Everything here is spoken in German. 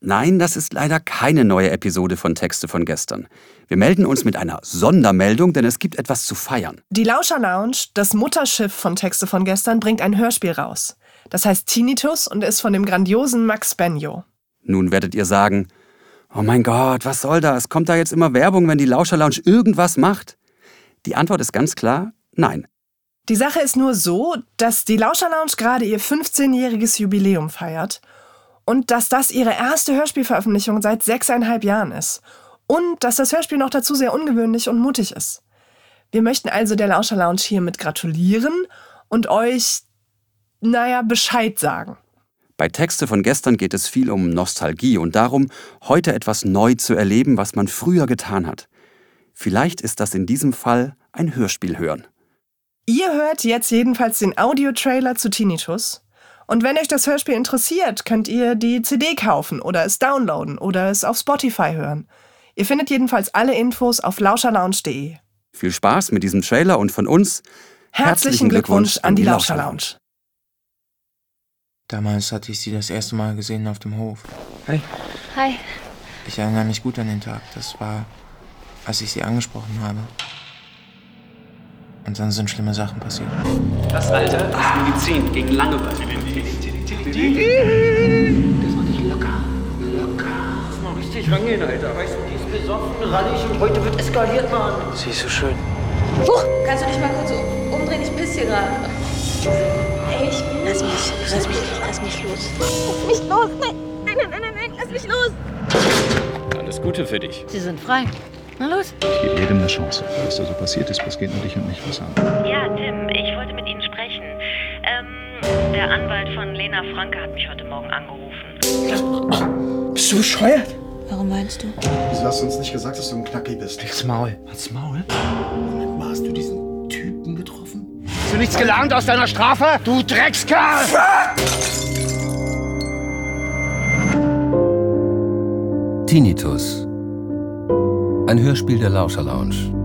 Nein, das ist leider keine neue Episode von Texte von gestern. Wir melden uns mit einer Sondermeldung, denn es gibt etwas zu feiern. Die Lauscher Lounge, das Mutterschiff von Texte von gestern, bringt ein Hörspiel raus. Das heißt Tinnitus und ist von dem grandiosen Max Benjo. Nun werdet ihr sagen, oh mein Gott, was soll das? Kommt da jetzt immer Werbung, wenn die Lauscher Lounge irgendwas macht? Die Antwort ist ganz klar, nein. Die Sache ist nur so, dass die Lauscher Lounge gerade ihr 15-jähriges Jubiläum feiert und dass das ihre erste Hörspielveröffentlichung seit 6,5 Jahren ist. Und dass das Hörspiel noch dazu sehr ungewöhnlich und mutig ist. Wir möchten also der Lauscher Lounge hiermit gratulieren und euch, Bescheid sagen. Bei Texte von gestern geht es viel um Nostalgie und darum, heute etwas neu zu erleben, was man früher getan hat. Vielleicht ist das in diesem Fall ein Hörspiel hören. Ihr hört jetzt jedenfalls den Audiotrailer zu Tinnitus. Und wenn euch das Hörspiel interessiert, könnt ihr die CD kaufen oder es downloaden oder es auf Spotify hören. Ihr findet jedenfalls alle Infos auf lauscherlounge.de. Viel Spaß mit diesem Trailer und von uns herzlichen Glückwunsch an die Lauscher Lounge. Damals hatte ich sie das erste Mal gesehen auf dem Hof. Hi. Hi. Ich erinnere mich gut an den Tag. Das war, als ich sie angesprochen habe. Und dann sind schlimme Sachen passiert. Das Alter ist Medizin gegen Langeweile. Das war nicht locker. Lass mal richtig rangehen, Alter. Weißt du, die ist besoffen, rallig und heute wird eskaliert, Mann. Sie ist so schön. Kannst du dich mal kurz umdrehen? Ich piss hier gerade. Ey, lass mich los. Lass mich los. Nein, lass mich los. Alles Gute für dich. Sie sind frei. Na los. Ich gebe jedem eine Chance. Was da so passiert ist, das geht nur dich und mich was an. Ja, Tim, ich wollte mit Ihnen sprechen. Der Anwalt von Lena Franke hat mich heute Morgen angerufen. Bist du bescheuert? Warum meinst du? Wieso hast du uns nicht gesagt, dass du ein Knacki bist? Halt's Maul. Halt's Maul? Moment mal, hast du diesen Typen getroffen? Hast du nichts gelernt aus deiner Strafe? Du Dreckskerl! Tinnitus. Ein Hörspiel der Lauscher Lounge.